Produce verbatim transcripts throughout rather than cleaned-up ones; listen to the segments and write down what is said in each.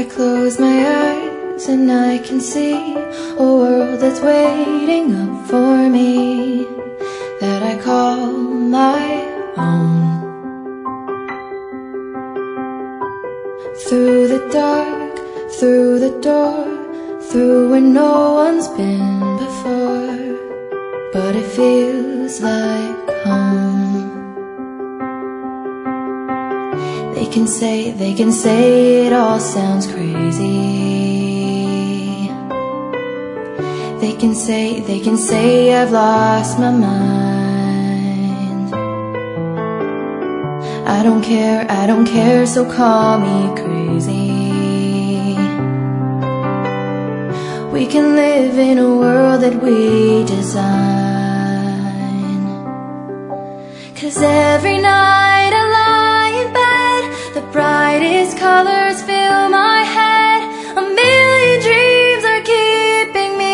close my eyes and I can see a world that's waiting up for me, that I call my own. Through the dark, through the door, through where no one's been before, but it feels like home. They can say, they can say it all sounds crazy. They can say, they can say I've lost my mind. I don't care, I don't care, so call me crazy. We can live in a world that we design. 'Cause every night I lie in bed, the brightest colors fill my head. A million dreams are keeping me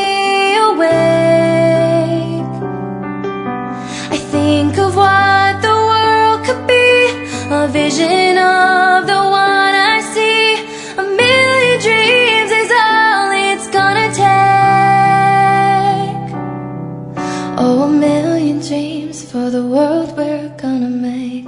awake. I think of what the world could be, a vision of the one I see. A million dreams is all it's gonna take. Oh, a million dreams for the world we're gonna make.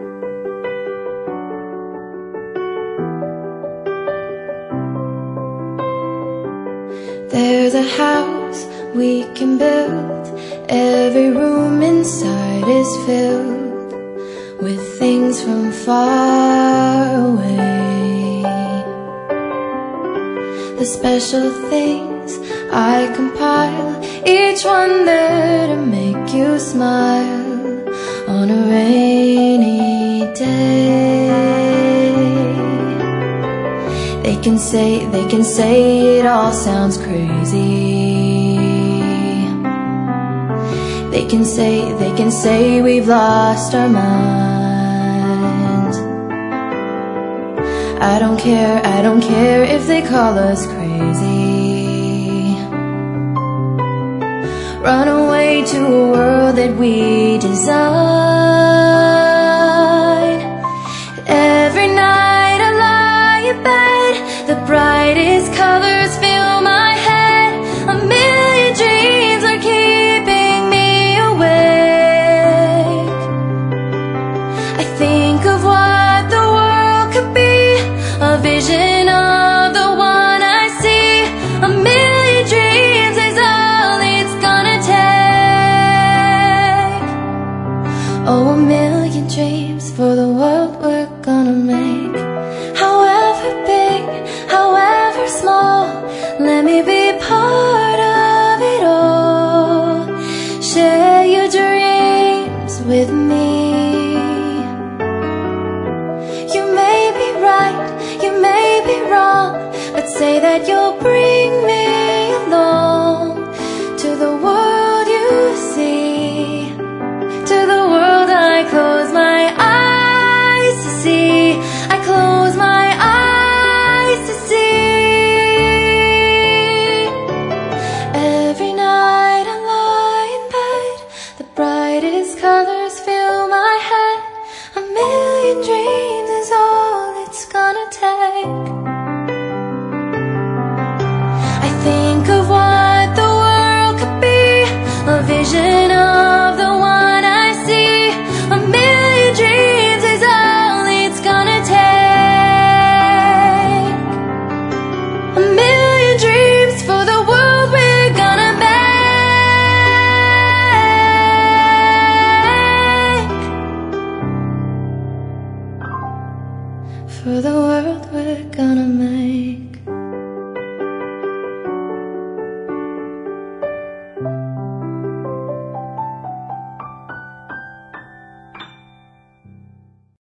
There's a house we can build, every room inside is filled with things from far away. The special things I compile, each one there to make you smile on a rainy day. They can say, they can say it all sounds crazy. They can say, they can say we've lost our minds. I don't care, I don't care if they call us crazy. Run away to a world that we design. Every night I lie in bed, the brightest colors fill my head. A million dreams are keeping me awake. I think of what the world could be, a vision of the one I see. A million dreams is all it's gonna take. Oh, a million dreams for the world we're gonna make. However big, however small, let me be part of it all. Share your dreams with me. You may be right, you may be wrong, but say that you'll bring